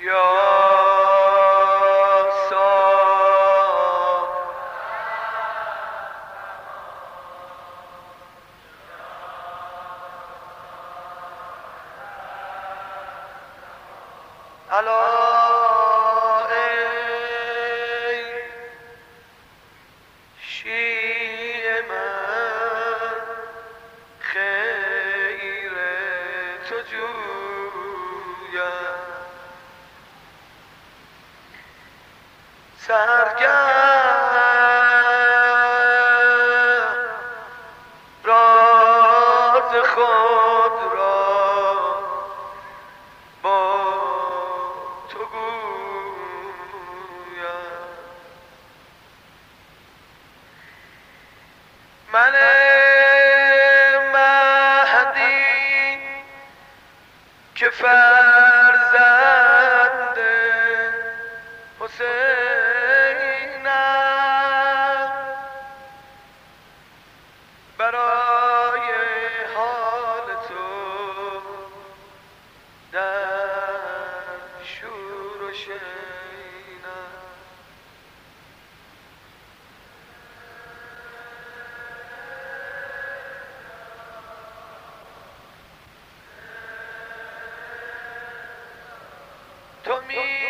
تو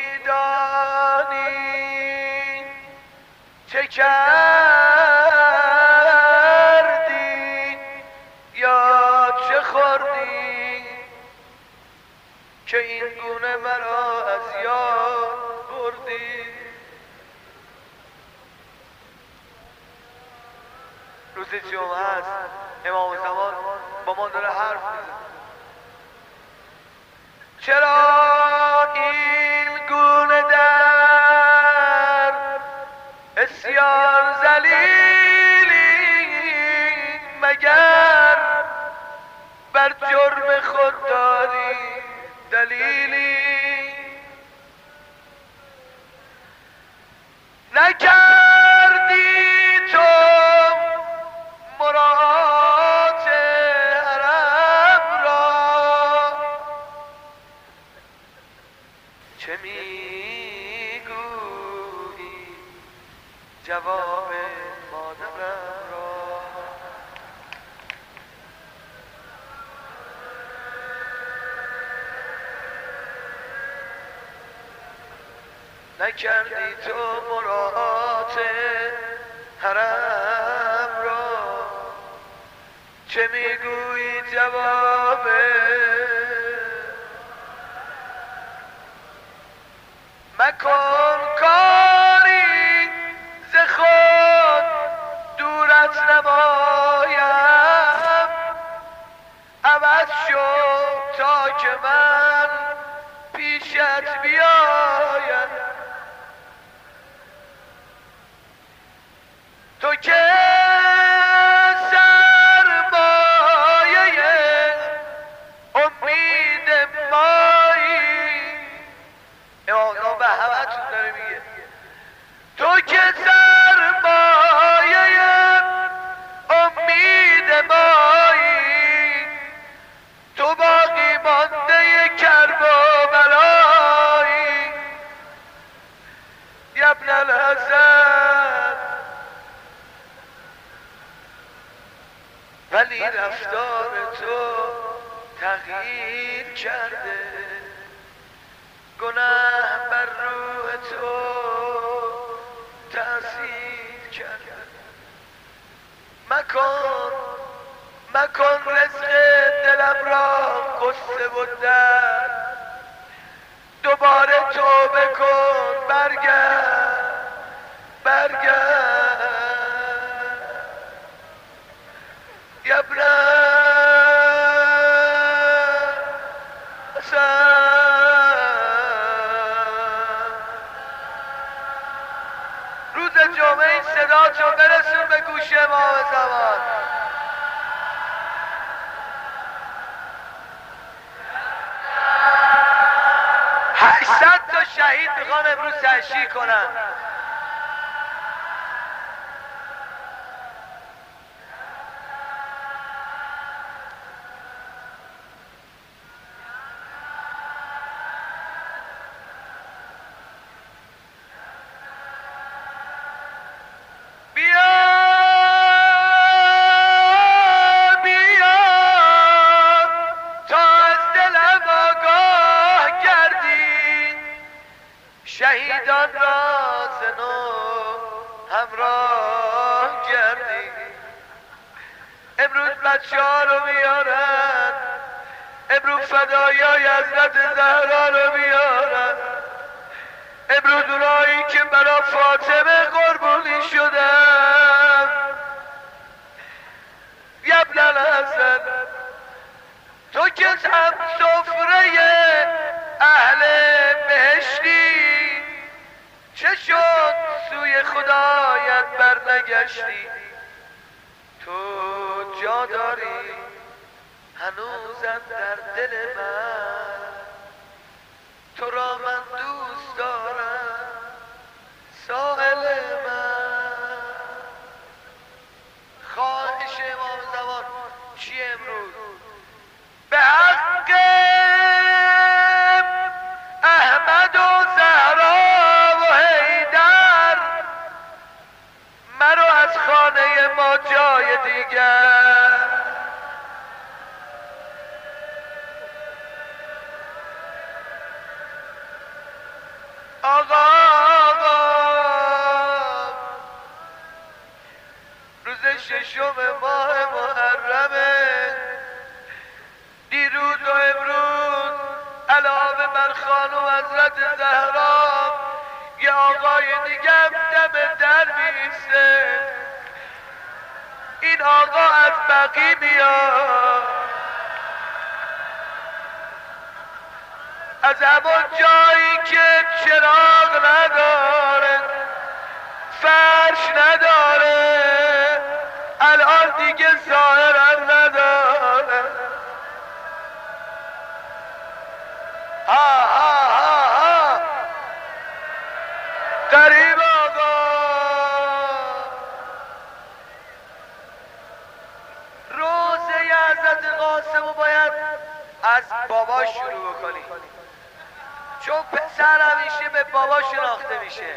میدانی چه کردی یا چه خوردی که این گونه مرا از یاد بردی. روز جمعه است، امام زمان با ما داره حرف میزنه. چرا این گونه در اسیان ذلیلی، مگر بر جرم خود داری دلیلی؟ نکردی تو مراعات حرم را، چه میگویی جواب مادرم را؟ نکردی تو مراعات حرم را، چه میگویی جواب؟ مکن کاری ز خود دورت نمایم، عوض شو تا که من پیشت بیایم. تو که سرمایه امید مایی، امام به همتون داره میگه تو که سرمایه امید مایی، تو باقی مانده کرب و بلایی. ابن الحسن ولی رفتار تو تغییر کرده، گناه بر روح تو تأثیر کرده. مکن رزق دلم را قصه و درد، دوباره توبه کن، برگرد ابن روز جمعه این صدا تو برسون به گوش امام زمان. 800 تا شهید میخوان امروز تشییع کنن. عالم آگاه کردی، شهیدان را ز نو همراه کردی. امروز بچه ها رو میارن، امروز فدایای حضرت زهرا رو میارن، امروز اونایی که برا فاطمه قربونی شدن. یبن الحسن تو که هم سفره اهل بهشتی، چه شد سوی خدایت برنگشتی؟ تو جا داری هنوزم در دل من، تو را من دوست دارم ساحل من. خواهش امام زمان چی امروز؟ به حق احمد و زهرا و حیدر مرو از خانه ما جای دیگر. آقا روز ششم ماه محرمه، دیروز و امروز علاوه بر خانم حضرت زهرا یه آقای دیگه دم در میسته. این آقا از بقی میاد، از همون جایی که چراغ نداره، فرش نداره، الان دیگه ظاهرم نداره. ها ها ها ها قریب آقا روزه حضرت قاسم رو باید از بابا شروع بکنی، چون پسر همیشه به بابا شناخته میشه.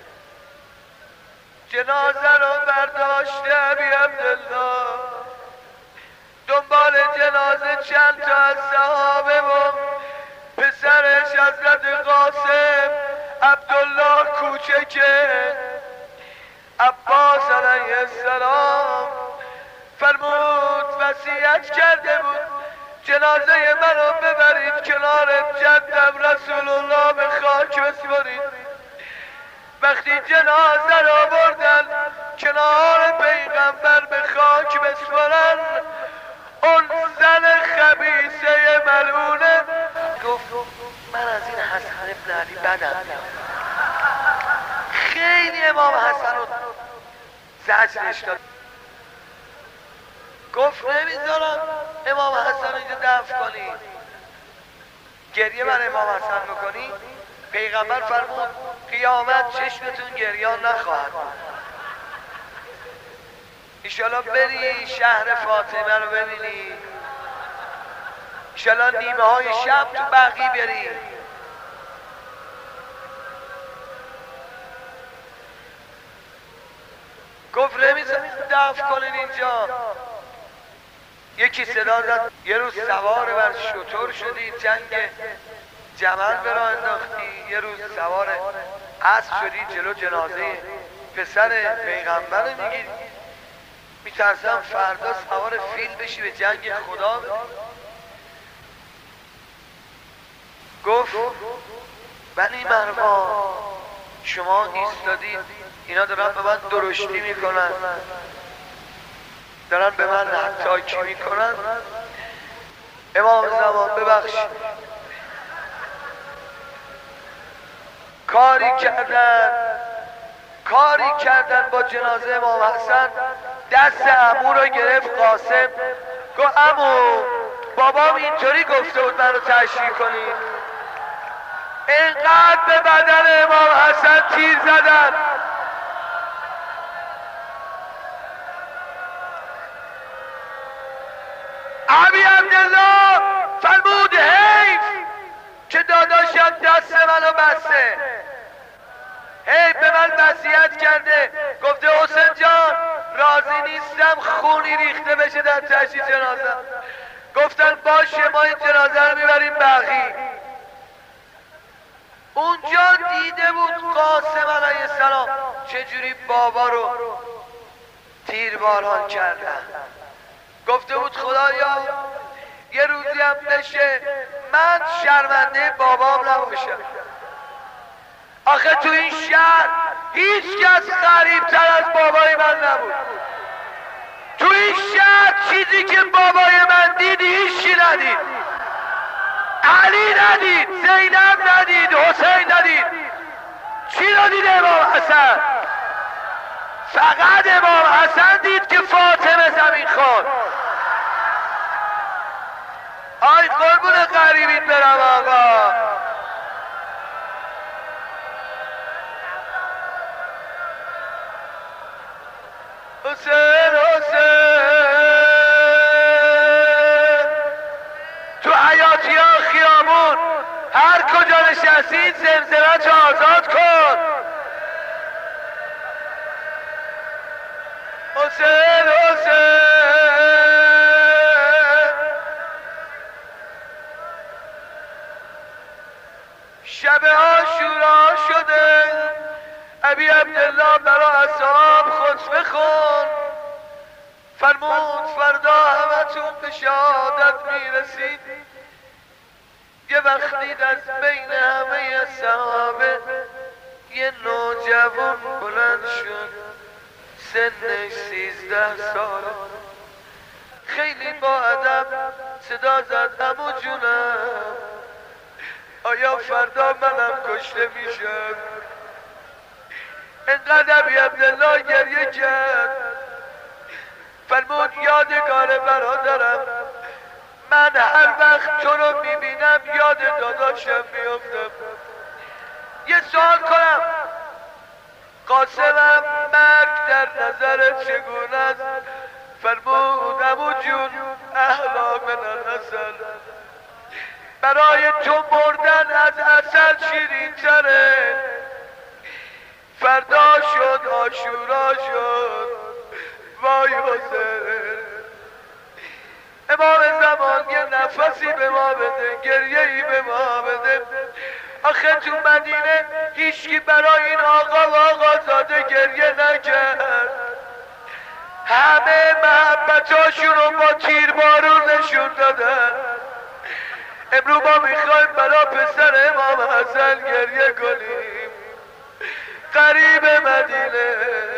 جنازه رو برداشته ابی عبدالله، دنبال جنازه چند تا از صحابه و پسرش حضرت قاسم عبدالله کوچکه. عباس علیه السلام فرمود وصیت کرده بود جنازه منو ببرید کنار جدم رسول الله به خاک بسپارید. وقتی جنازه را بردن کنار پیغمبر به خاک بسپارن، اون زن خبیثه ملعونه گفت من از این حسن ابن علی بدم میاد. خیلی امام حسن رو زجرش داد، گفت نمیذارم امام حسن اینجا دفن کنی. گریه بر امام حسن میکنی؟ پیغمبر فرمود قیامت چشمتون گریان نخواهد بود. ایشالا بری شهر فاطمه رو ببینی، ایشالا نیمه های شب تو بقی بری. گفت نمیذارید دفن کنین اینجا. یکی صدا زد یه روز سوار بر شتر شدی جنگ جمل برا انداختی، یه روز سوار اسب شدی جلو جنازه پسر پیغمبر میگی میترسم فردا سوار فیل بشی به جنگ خدا. گفت بنی مروان شما ایستادید، اینا دارن به من درشتی میکنن، دارن به من نتاکی میکنن. امام زمان ببخشید کاری کردن با جنازه امام حسن. دست عمو رو گرفت قاسم، گفت عمو بابام اینطوری گفته بود من رو تشریح کنی. اینقدر به بدن امام حسن تیر زدن ابی عبدالله فرمود حیف که داداشم دست منو بسته، حیف به من وصیت کرده، گفته حسین جان راضی نیستم خونی ریخته بشه در تشییع جنازه. گفتن باشه ما این جنازه رو میبریم بقی. اونجا دیده بود قاسم علیه السلام چجوری بابا رو تیرباران کردن. گفته بود خدایا یه روزی هم بشه من شرمنده بابام نباشم. آخه تو این شهر هیچ کس غریب‌تر از بابای من نبود. تو این شهر چیزی که بابای من دید هیچی ندید. علی ندید، زینب ندید، حسین ندید. چی رو دید امام حسن؟ فقط امام حسن دید که فاطمه زمین خورد. آی قربون غریبیت برم آقا. حسین تو حیاتی ها خیابون هر کجا نشستید زمزمه آزاد کن. حسین شب عاشورا شده ابی عبدالله برا اصحاب خطبه خون. فرمود فردا همتون به شهادت میرسید. یه وقتی از بین همه صحابه یه نوجوان بلند شد سنش 13 ساله. خیلی با ادب صدا زد عمو جونم آیا فردا منم کشته میشم؟ انقدر ابی عبدالله گریه کرد. فرمود یادگار برادرم من هر وقت تو رو میبینم یاد داداشم میافتم. یه سوال کنم قاسمم مرگ در نظرت چگونه است؟ فرمود عمو جون احلا من العسل. برای تو مردن از عسل شیرین تره. فردا شد عاشورا شد وای حسین. امام زمان یه نفسی به ما بده گریه‌ای به ما بده. آخه تو مدینه هیچکی برای این آقا و آقازاده گریه نکرد. همه محبتاشون رو با تیربارون نشون دادن. امروز ما میخوایم برای پسر امام حسن گریه کنیم. غریب مدینه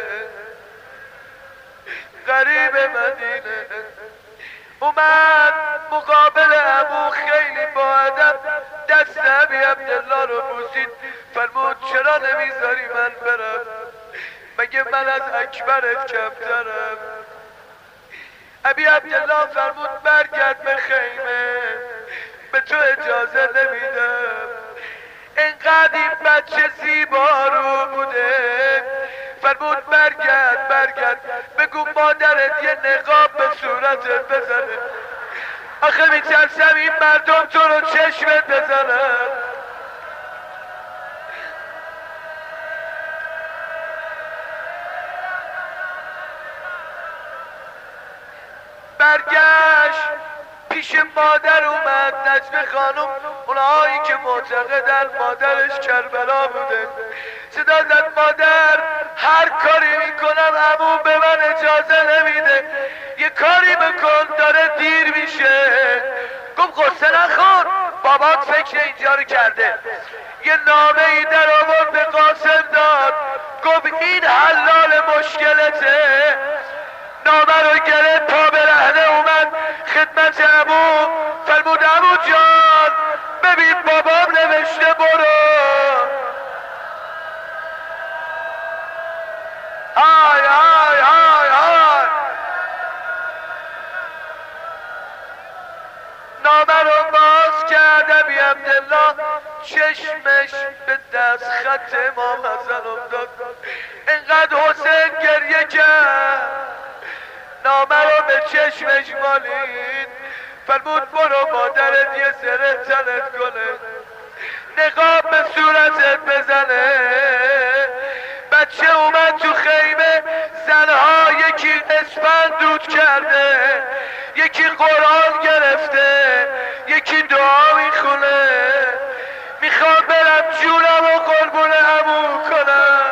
غریب مدینه اومد مقابل ابو خیلی با ادب دست ابی عبدالله رو بوسید. فرمود چرا نمیذاری من برم؟ مگه من از اکبرت کمترم؟ ابی عبدالله فرمود برگرد به خیمه به تو اجازه نمیدم. انقدر این بچه زیبا رو بوده. فرمود برگرد بگو مادرت یه نقاب به صورتت بزنه. آخه میترسم این مردم تو رو چشمت بزنن. برگشت پیش مادر اومد نجم خانم. اونهایی که معتقدن مادرش کربلا بوده صدا زد مادر هر کاری میکنم عمو به من اجازه نمیده. یه کاری بکن داره دیر میشه. گفت قصه نخور بابات فکر اینجا رو کرده. یه نامه ای در آورد به قاسم داد. گفت این حلال مشکلته. نامه رو گرفت پا به رهنه اومد خدمت عمو. فرمود عمو جان ببین بابام نوشته برو. های های های های. نامه رو باز کرد ابی عبدالله چشمش به دست خط امام حسن افتاد. انقدر حسین گریه کرد نامه رو به چشمش مالید. فرمود برو مادرت یه سره تنت کنه نقاب به صورتت بزنه. بچه اومد تو خیمه زنها یکی اسفند دود کرده یکی قرآن گرفته، یکی دعا میخونه. میخوام برم جونم و قربون عمو کنم.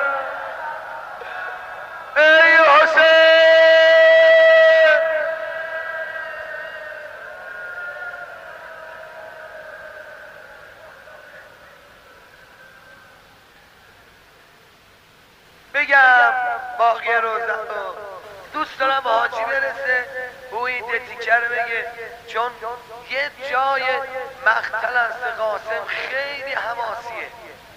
ای حسین بگم باقی روزم دوست دارم حاجی برسه او این تیکه رو بگه، چون یه جای مقتل است قاسم خیلی حماسیه.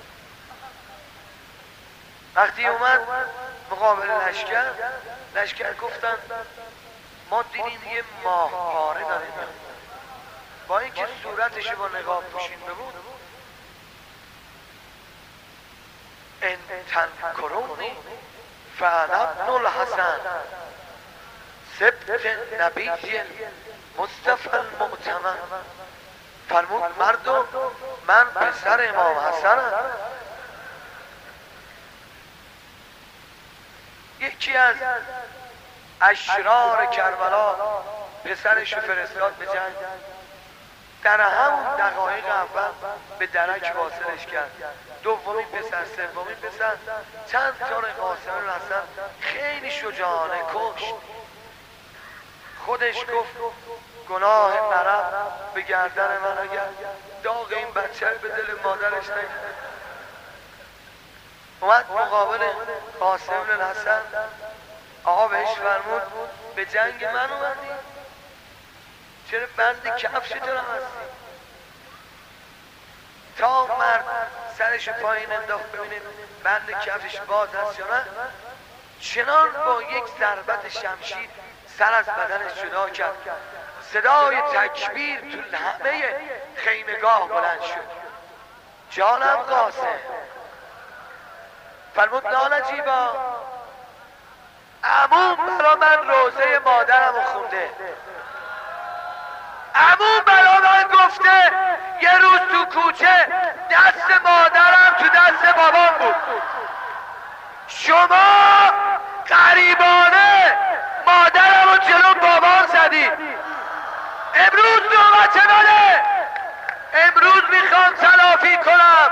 وقتی اومد مقابل لشکر گفتن ما دیدیم یه ماه پاره داریم، با اینکه صورتش با نقاب پوشیده بود. ان تنکرونی فانا ابن الحسن سبت نبی مصطفی المؤتمن. فرمود مردم من پسر امام حسنم. یکی از اشرار کربلا پسرش رو فرستاد به جنگ. در همون دقایق اول به درک واصلش کرد. دومین پسر، سومین پسر، چند تا قاسم الحسن خیلی شجاعانه کشت. خودش گفت گناه عرب به گردن من اگر داغ این بچه رو به دل مادرش نگیره. اومد مقابل قاسم الحسن، آقا بهش فرمود به جنگ من اومدی؟ چرا بند کفش تو رو هستی؟ تا مرد سرش پایین انداخت ببینید بند کفش باز هست یا نه، چنان با یک ضربت شمشیر سر از بدنش جدا کرد. صدای تکبیر تو همه خیمگاه بلند شد. جانم قاسم. فرمود نالجیبا عموم برا من روزه مادرم رو خونده. عموم برا من گفته یه روز تو کوچه دست مادرم تو دست بابام بود. شما غریبانه مادرم رو جلو بابام زدید. امروز نوبت منه. امروز میخوام تلافی کنم.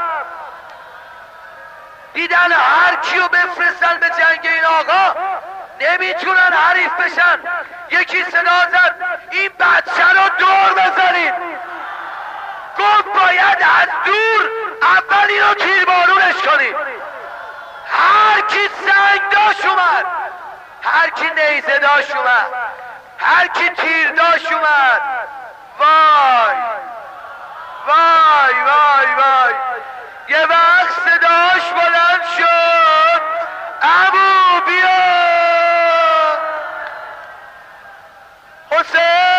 دیدن هر کیو بفرستن به جنگ این آقا نمیتونن حریف بشن. یکی صدا زد این بچه رو دور بزنید. گفت باید از دور اول اینو تیربارونش کنید. هر کی سنگ داشت اومد، هر کی نیزه داشت اومد، هر کی تیر داشت اومد. وای وای وای وای. یه وقت صداش بلند شد عمو بیا حسین.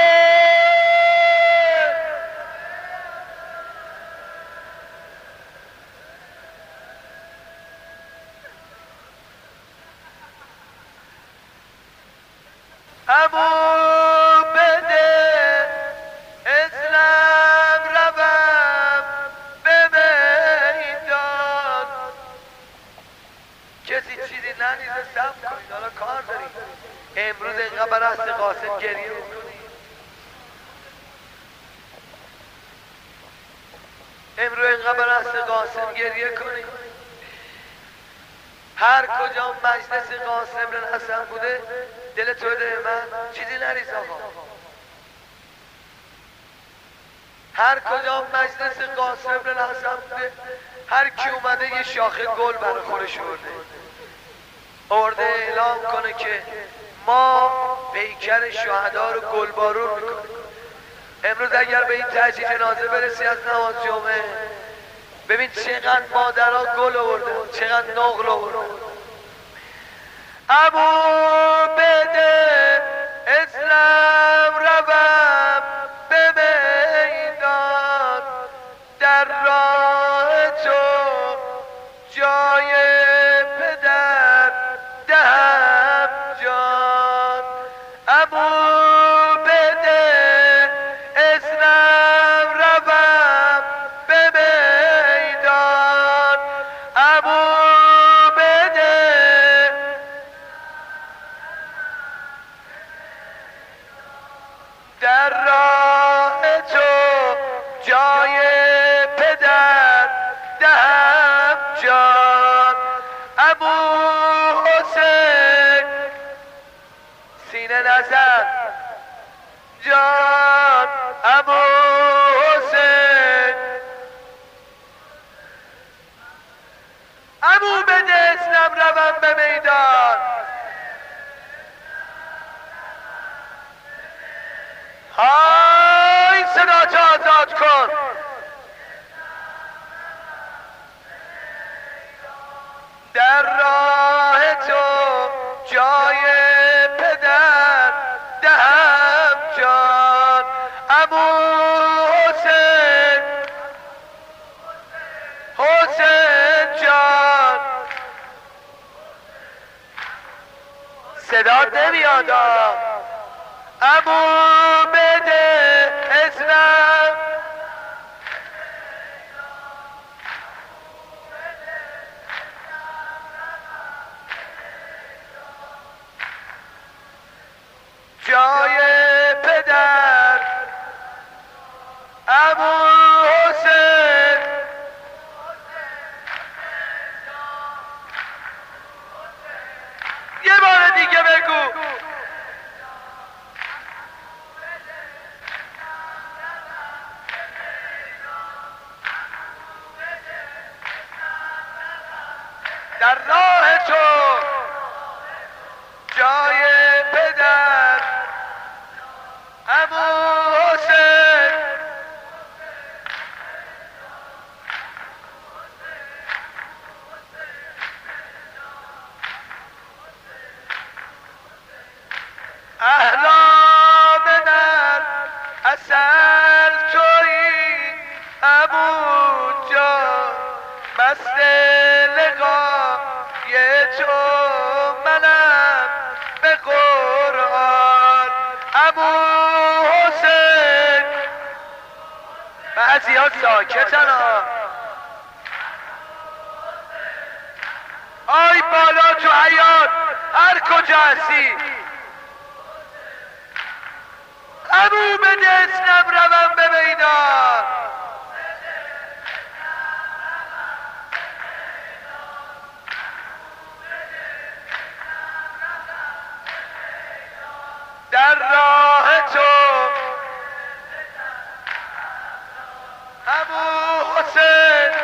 عمو بده اسلام روم به میدان. کسی چیزی نریزه صبر کنید، حالا کار داریم. امروز اینقدر است قاسم گریه میکنی. امروز اینقدر است قاسم گریه کنی. هر کجا مجلس قاسم الحسن بوده دل تو بده من چیزی نریز آقا. هر کجا مجلس قاسم الحسن بوده هر کی اومده یه شاخه گل برای خودش آورده اعلام کنه که ما پیکر شهدا رو گلبارون میکنیم. امروز اگر به این تهجی جنازه برسی از نماز جمعه ببین چقدر مادرها گل آوردن، چقدر نقل آوردن. عمو بده اسلام روم به میدان. در راه تو جای پدر دهم جان. عمو بده اسلام روم به میدان. عمو بده جای پدر دهم جان عمو حسین سینه نزن جان عمو حسین عمو بده اسلم روم به میدان های صدا تو آزاد کن در راه تو جای پدر دهم جان عمو حسین حسین جان صدات نمیاد عمو بده اسلم جای پدر عمو حسین یه بار دیگه بگو در راه تو جای پدر عمو حسین احلام من اصل تویی عمو جان مست لقای تو منم به قرآن عمو حسین بعضی ها ساکتن آی بالا تو حیات هر کجا هستی عمو بده اسلم روم به میدان در راه تو عمو حسین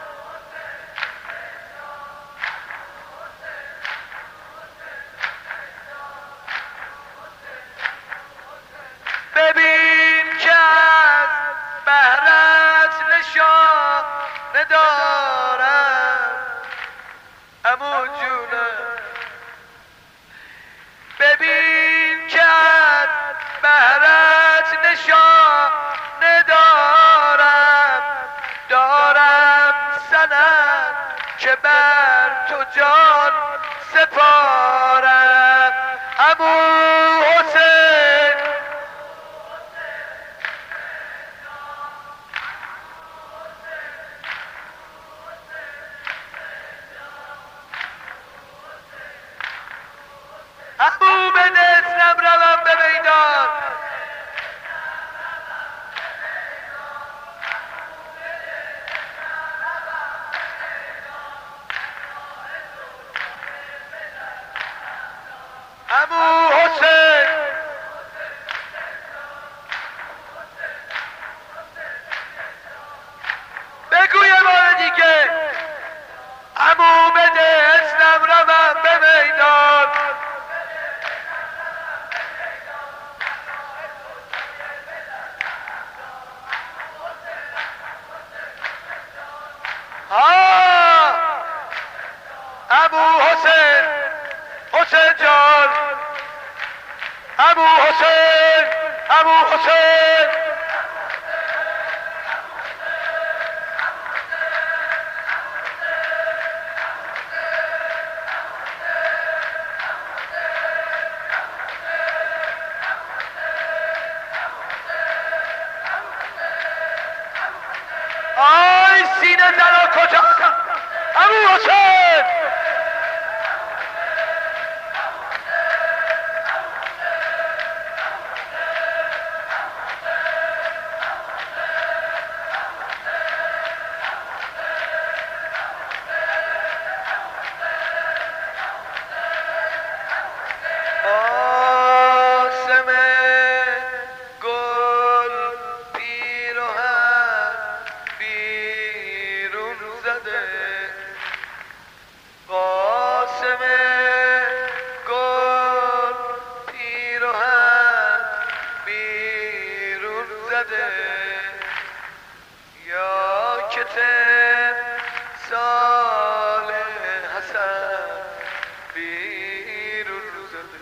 ببین که از بهرت نشانه دارم عمو جونم ببین که از بهرت نشانه دارم سند که بر تو جان سپارم عمو حسین عمو بده اسلم روم به میدان عمو حسین بگو یه بار دیگه عمو بده اسلم روم به میدان عمو حسین حسین جان عمو حسین عمو حسین آی سینه زنا کجا عمو حسین ساکت سال حسن بیرون زده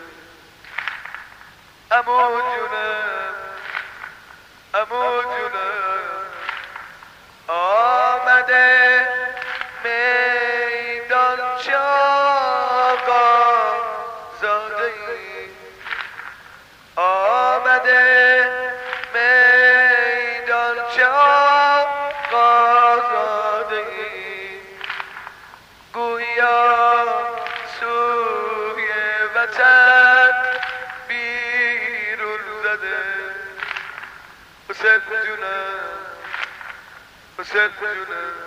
عمو جونم عمو جونم آمده میدان چاقا زاده ای آمده میدان چاقا زاده ای گویا سوی وطن بیرون زده حسین جونم حسین جونم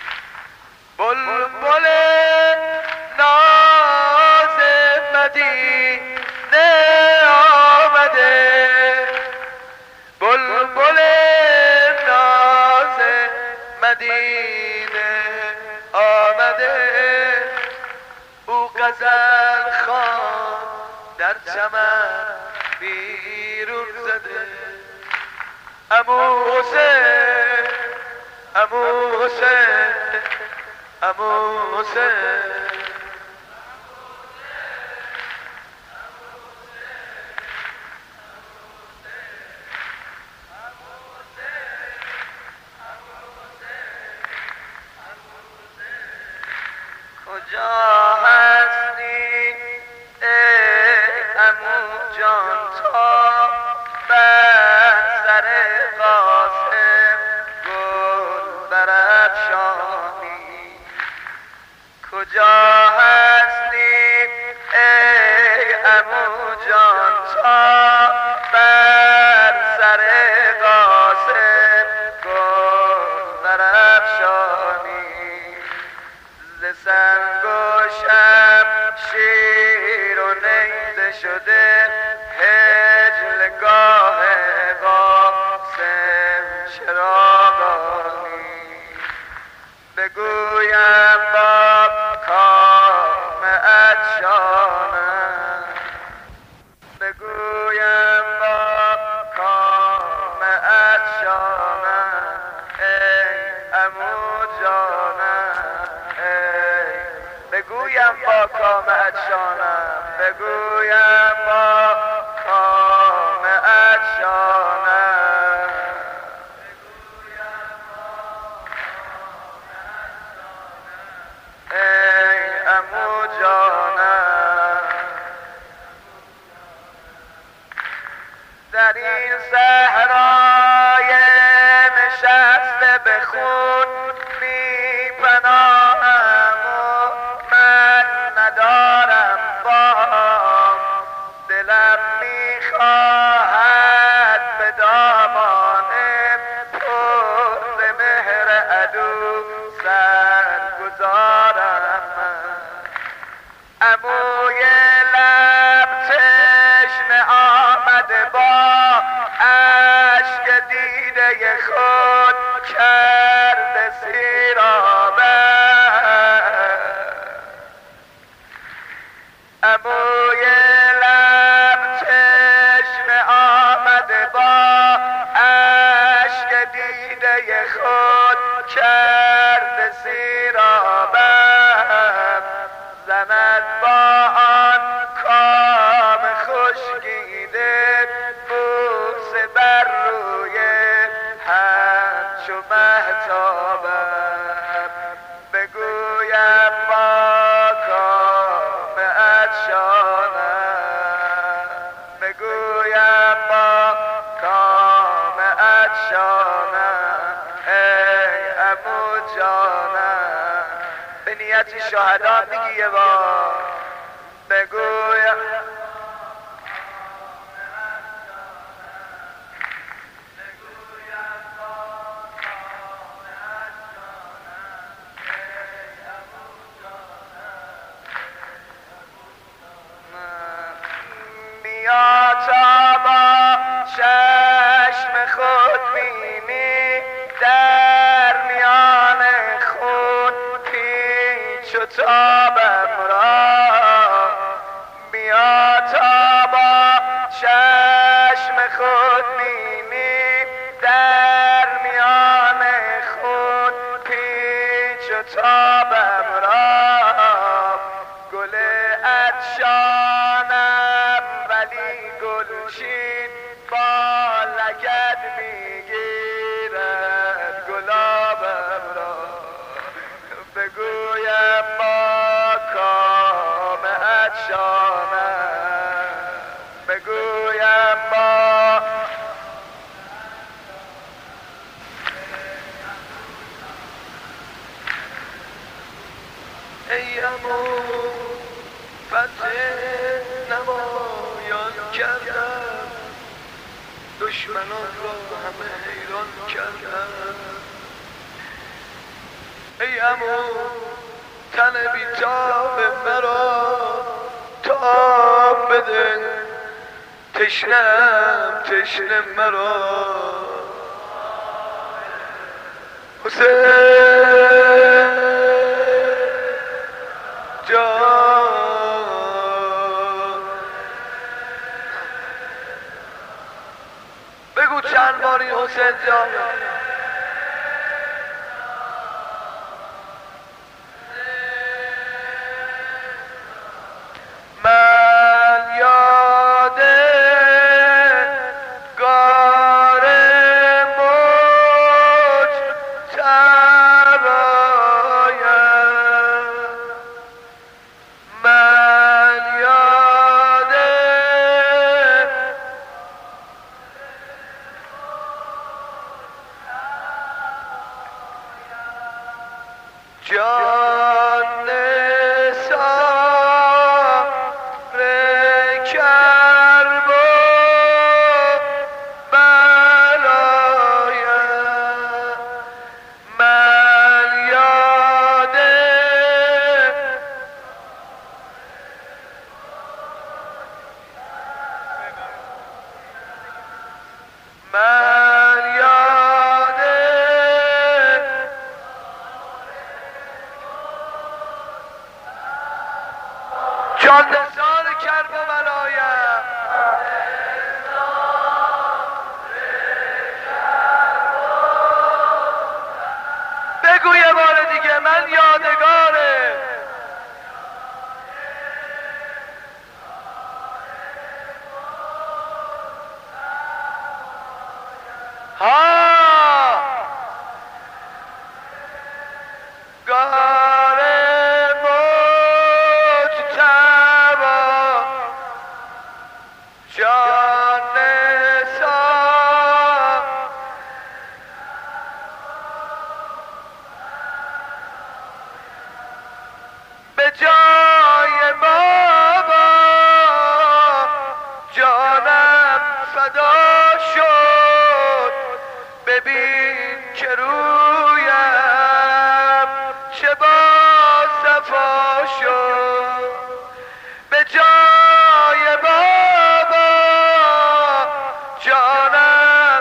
بلبل ناز مدینه آمده بلبل ناز مدینه آمده او غزل خوان در چمن بیرون زده عمو حسین عمو حسین عمو حسین کجا هستی ای عمو جان تا بر سر قاسم گل برافشانی کجا هستی ای عمو جان تا بر سر قاسم گل برافشانی ز سرگوشم شیر و نیزه شده هجلگاه قاسم چراغانی بگویم با کام عطشانم بگویم با کام عطشانم ای عمو جانم بگویم با کام عطشانم بگویم با کام عطشانم ای عمو جانم در این صحرای نشسته به خون بی پناهم و من ندارم بام دلم میخواهد به دامان پر ز مهر عدو سر گذارم عموی لب چشمه آمده با اشک دیده خود کرده سیرابم عموی لب چشمه آمده با اشک دیده خود کرده سیرابم زند با آن کام خشکیده بوسه بر روی همچو مهتابم بگویم با کام عطشانم بگویم با کام عطشانم ای عمو جانم به نیت شهدا میگی یه بار بگویم بیا تا با چشم خود بینی در میان خون پیچ و تابم را بیا تا با چشم خود بینی در میان خون شتابم را گل افشانم ولی گلچین با لگد میگیرد گلابم را بگویم با کام افشانم بگویم با ای امو فتح نمایان کردم دشمنان را همه حیران کردم ای امو تن بیتاب مرا تاب بده تشنم تشنه مرا حسین بگو چند باری حسین جان من یاد گار مجتبایم من یاد جان سار کرب و بلایم من یاد من یاد جان نثار کرب و بلایم بگو یه بار دیگه من یادگاره ها گار مجتبا جان نثار به جای بابا جانم فدا شد ببین که رویم چه با صفا شد به جای بابا جانم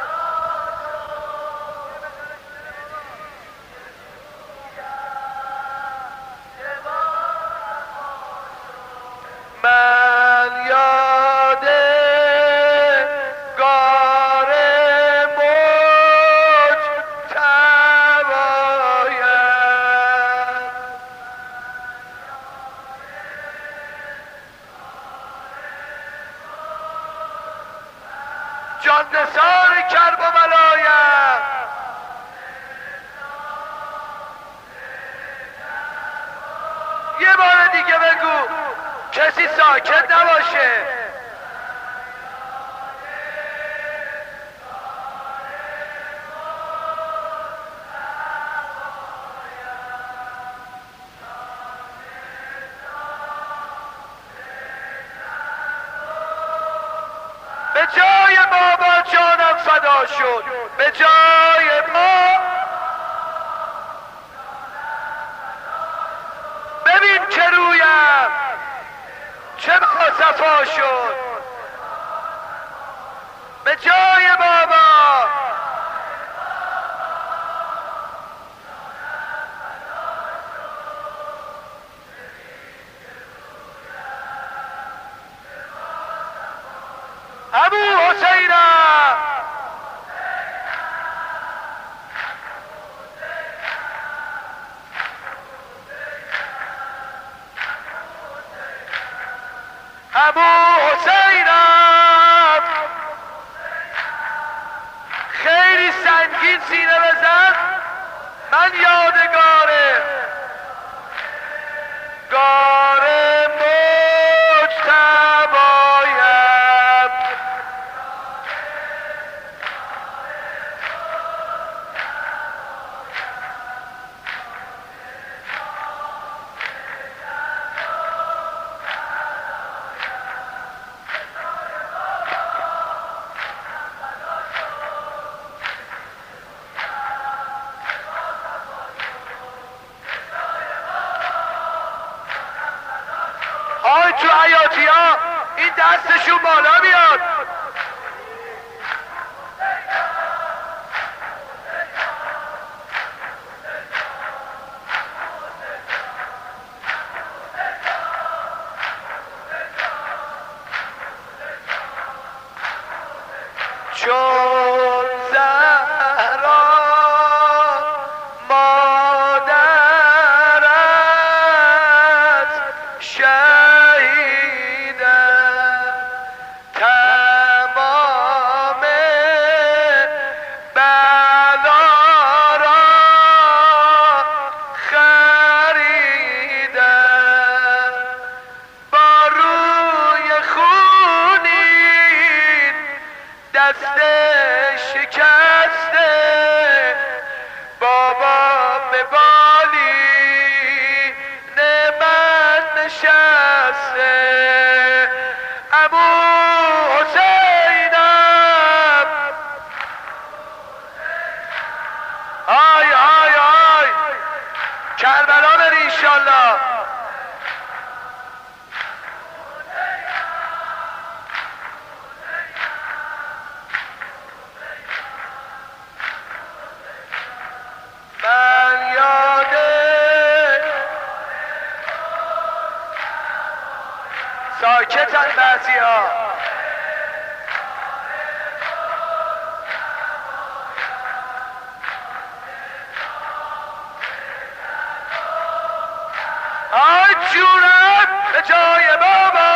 من یاد گار مجتبایم جان نثار کرب و بلایم یه بار دیگه بگو کسی ساکت نباشه به جای بابا جانم فدا شد به جای ما ببین که رویم چه با صفا شد به جای بابا ابو حسینم من یادگار گار مجتبایم آی تو حیاتی ها این دستشون بالا بیاد چون زهرا مادرت شهیدم تمام بلا را خریدم با روی خونین دست شکسته بابا به بالین من نشسته عمو حسینم آی آی آی کربلا بری انشالله من یاده ساکتن بعضی ها آی جونم به جای بابا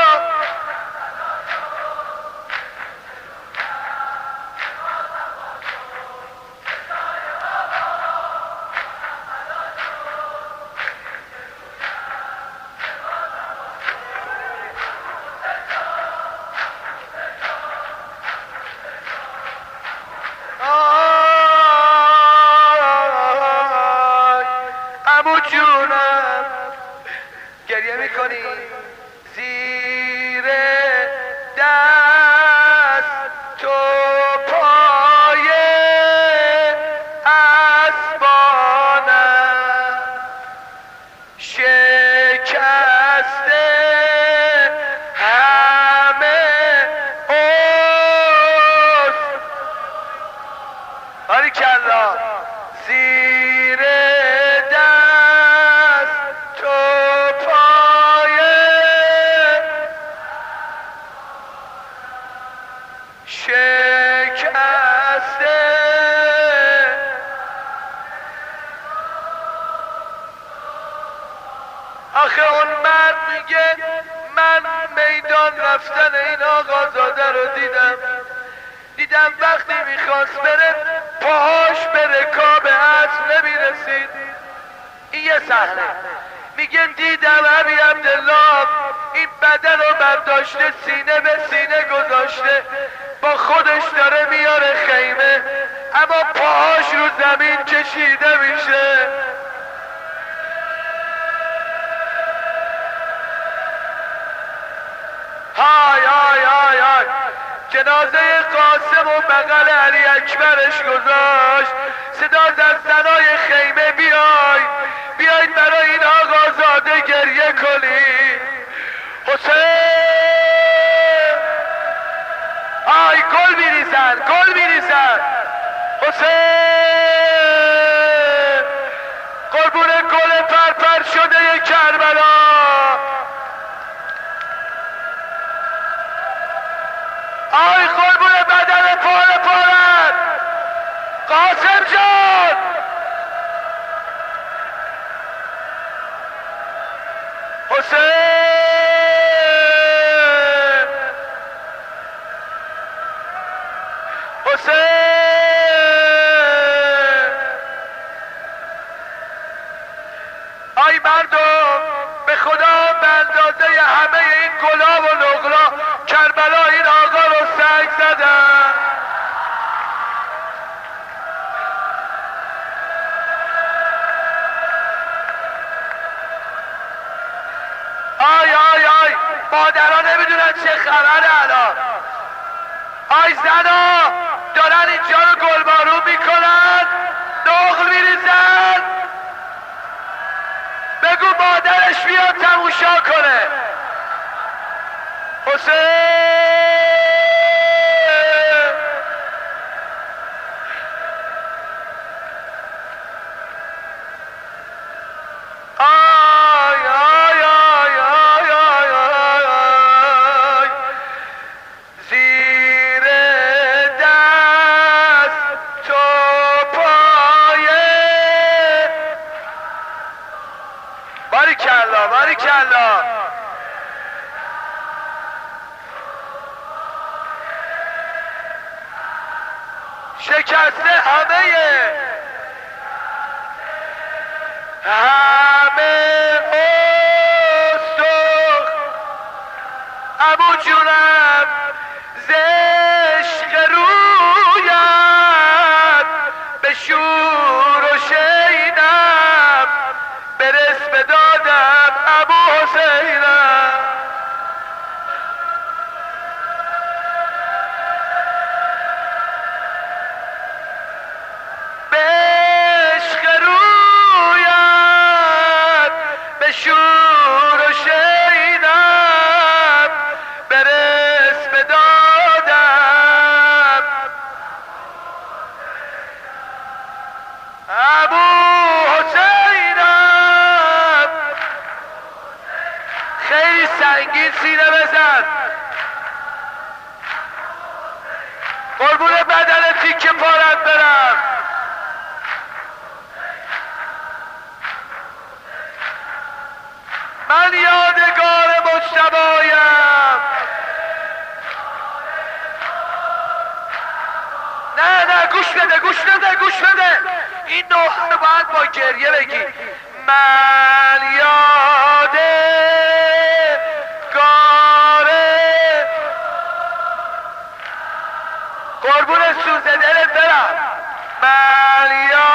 عمو جونم گریه میکنی زیر دست تو پای اسبانم شکسته همه باریکلا زیر دست تو پای شکسته آخه اون مرد میگه من میدان رفتن این آقازاده رو دیدم وقتی میخواست بره پاهاش به رکاب اسب نمیرسید این یه صحنه میگه دیدم ابی عبدالله این بدن رو برداشته سینه به سینه گذاشته با خودش داره میاره خیمه اما پاهاش رو زمین کشیده میشه های های های های جنازه قاسم و بغل علی اکبرش گذاشت صدا از زنای خیمه بیاید برای این آقازاده گریه کنید حسین آی گل میریزن حسین قربون گل پرپر شده کربلا آی قربون بدن پارت قاسم جان حسین اندازه همه این گلاب و نقلا کربلا این آقا رو سنگ زدن. آی آی آی مادرها نمیدونن چه خبره الان. آی زنا دارن اینجا رو گلبارون میکنن، نقل میریزن. بگو مادرش بیاد تموشا کنه. حسین آی آی آی آی آی آی آی زیر دست تو پایه. باریکلا باریکلا. شکسته همه استخ عمو جونم ز عشق رویت به شور و شینم برس به دادم عمو حسینم. به عشق رویت به شور و شینم برس به دادم عمو حسینم. خیلی سنگین سینه بزن قربون بدن تیکه پارت برم. من یادگار مجتبایم. نه نه گوش بده گوش بده گوش بده. این نوحه رو باید با گریه بگی. من یادگار قربون سوزه دلت برم. من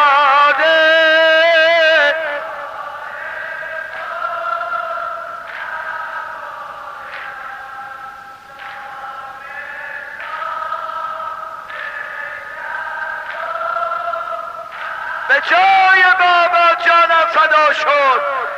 به جای بابا جانم فدا شد.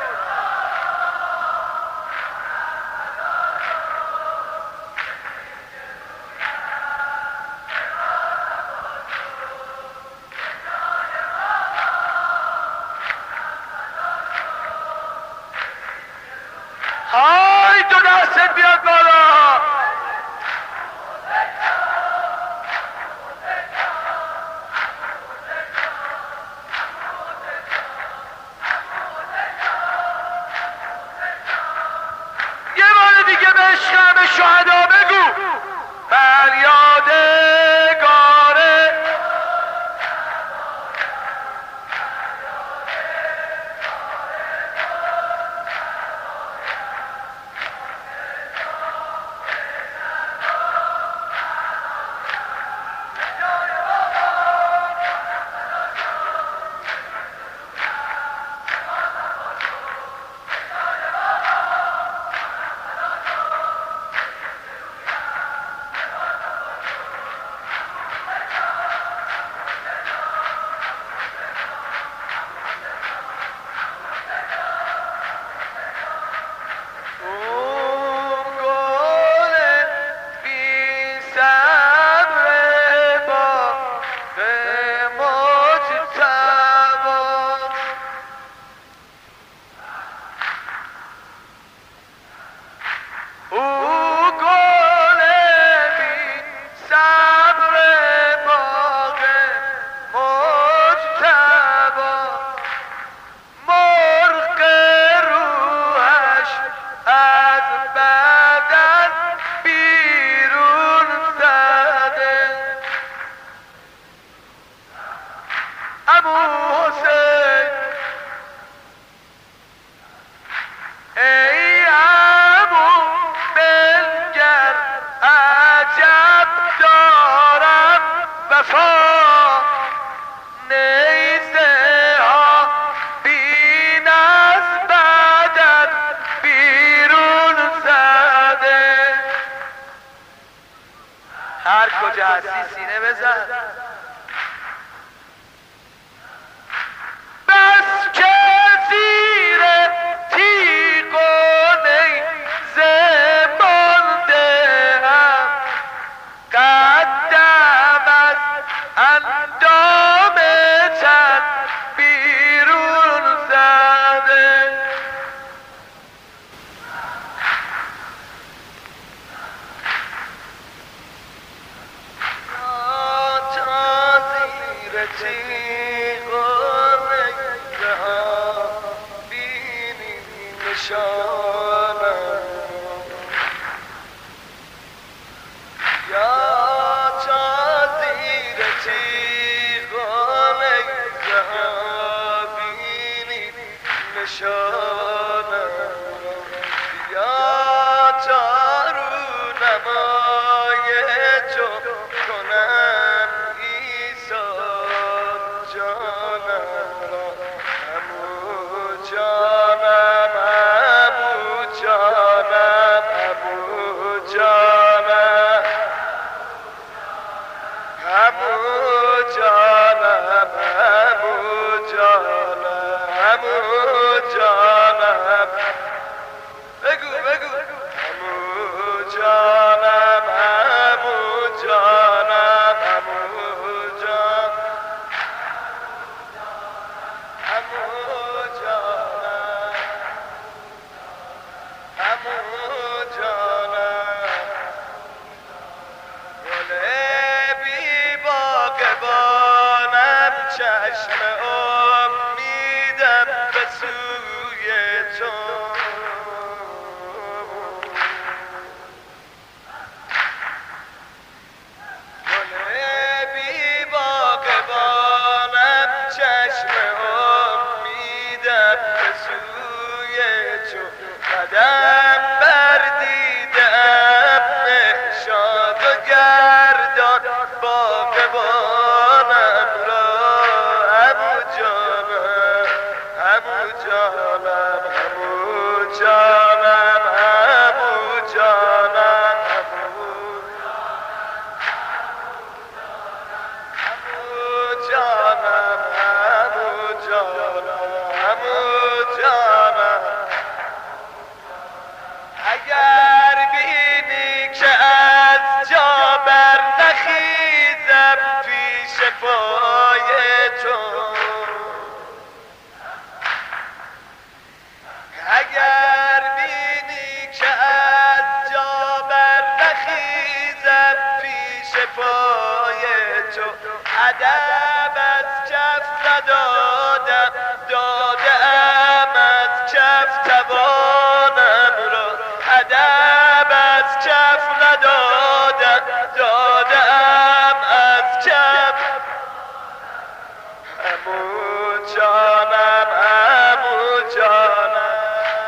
های دو دستت بیاد بالا. یه بار دیگه به عشق شهدا بگو. من یادگاره حسین ای هر کجا هستی سینه بزن. بس که زیر تیغ و نیزه مانده‌ام، قدم از اندام تن بیرون زده. تا زیر تیغ و نیزه ها بینی نشانم، یا تا زیر تیغ و نیزه ها بینی نشانم، یا تا رونمای تو کنم ایثار جانم را. عمو جانم، عمو جانم، عمو جانم، عمو جانم، عمو جانم، عمو جانم. بگو بگو. عمو جانم، عمو جانم، عمو جان، عمو جانم، عمو جانم. گل بی باغبانم، چشم امیدم به سوی تو. قدم بردیدم نشاد و گردان باغبانم را. عمو جانم، عمو جانم، عمو جانم، عمو جانم، عمو جانم، عمو جانم، عمو جانم. اگر بینی که از جا برنخیزم پیش پای تو، اگر بینی که از جا برنخیزم پیش پای تو، ادب از کف ندادم، دادم از کف توانم را. ادب از کف ندادم، دادم از کف. عمو جانم، عمو جانم،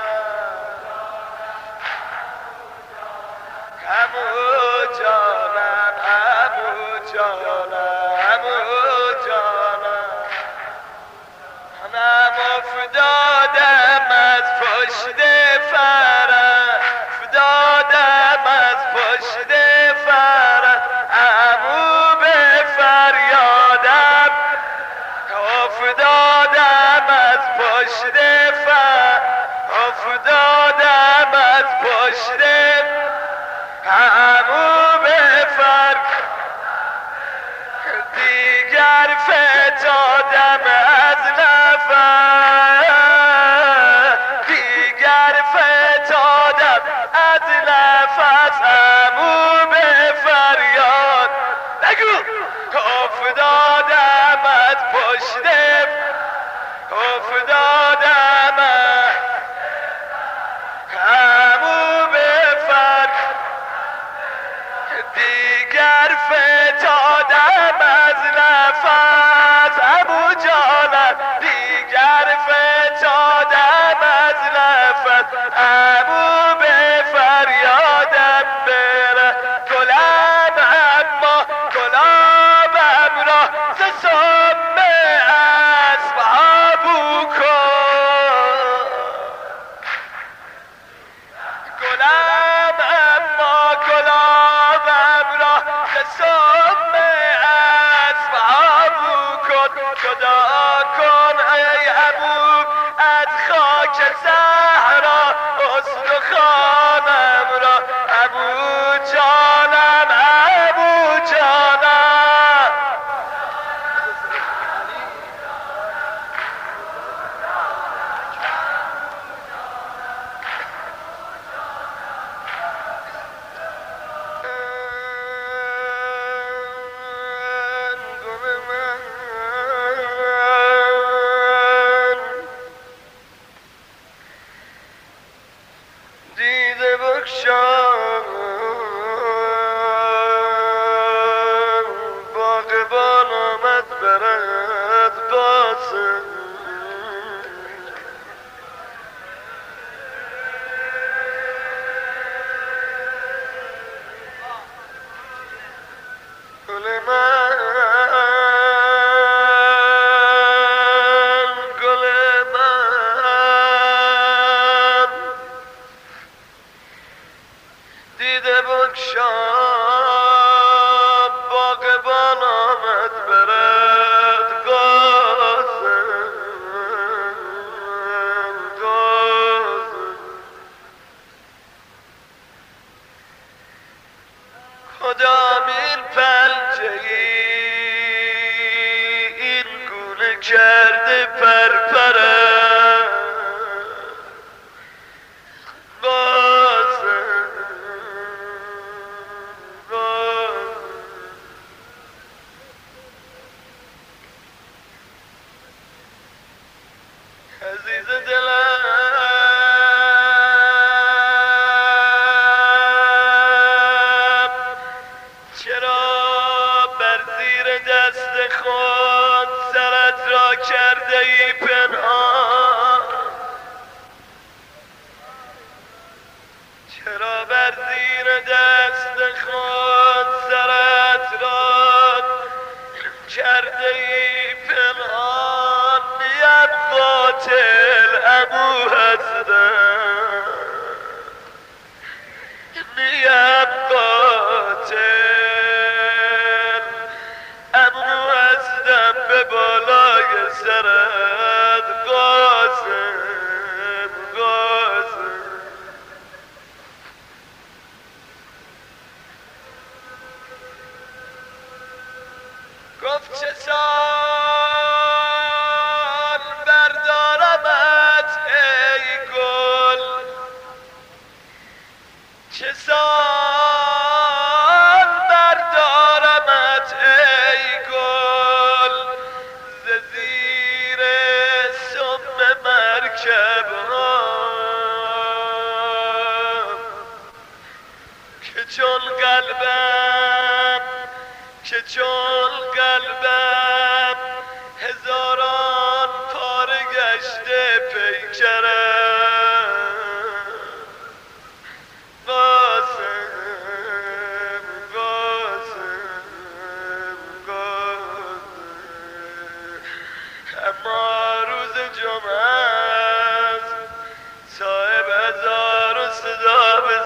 عمو جانم، عمو جانم، عمو جانم. منم افتادم از پشت فرح، افتادم از پشت فرح، عمو به فریادم. افتادم از پشت فرح، افتادم از پشت، عمو به فریادم. دیگر فتادم از نفس، دیگر فتادم از نفس، عمو به فریاد. بگو. افتادم از پشت، افتادم عمو به فریاد. دیگر فتادم از نفس، عمو جانم. دیگر فتادم از نفس، عمو به فریادم بره. گلم اما گلابم را ز سم خاک صحرا استخوانم را ابو جانم ابو جانم دیده بکشم باغبان آمد برد باسم گل من گل من دیده بکشم باغبان آمد برد گازم کدامین پنجه این گونه کرده پرپرم بازم عزیز دلم چرا بر زیر دست خود سرت را کرده ای پنهان چرا بر زیر دست خود سرت را کرده ای پنهان نیم قاتل ابو هستم نیم قاتل ابو هستم به بالای سرت قاسم قاسم گفت چه سال بردارمت ای گل چه سال بردارمت ای گل ز زیر سم مرکب ها که چون قلبم هزاران پاره گشته پیکرم قاسم اما روز جمعه است صاحب هزار و صدا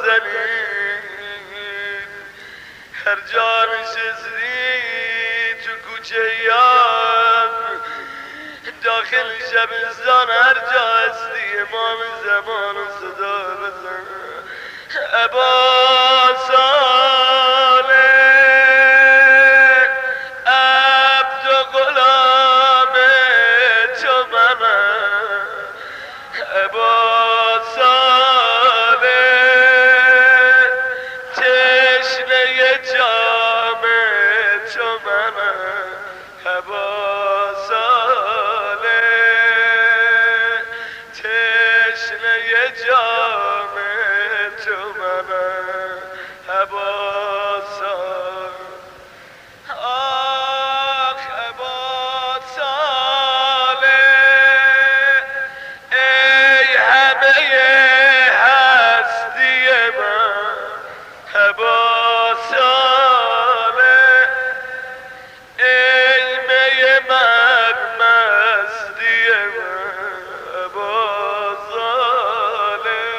بزنید هر جا نشستی تو کوچه یاد داخل شبستان هر جا هستی امام زمان و صدا بزن ابا صالح عبد و غلام تو منم ابا صالح تشنه جام تو منم ابا صالح تشنه جام تو منم ابا صالح آخ ابا صالح ای همه هستی من ابا صالح ای می من مستی من ابا صالح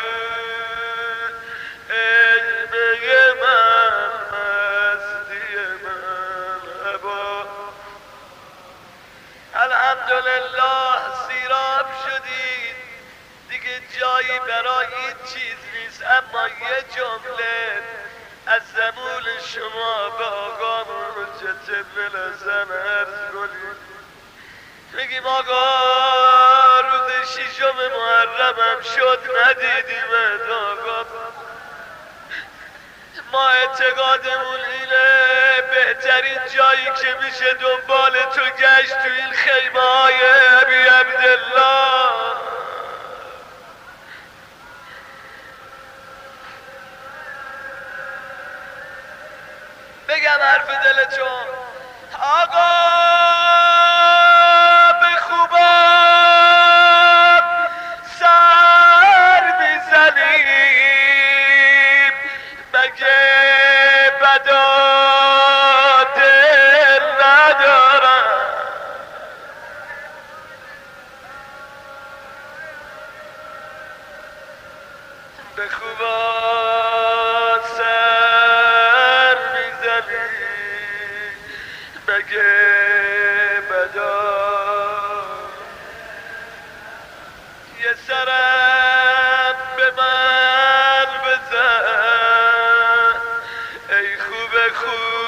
جایی برای این چیز نیست، اما یه جمله از زبون شما به آقامون حجت بلزن عرض کنیم. بگیم آقا روز 6 محرمم شد ندیدیم آقا. ما اعتقادمون اینه بهترین جایی که میشه دنبال تو گشت تو این خیمه های ابی عبدالله. بگم حرف دلتون آقا به خوبم سر میزنیم مگه بدا دل ندارم. به خوبم سر میزنیم مگه بدا. یه سرم به من بزن ای خوب خوب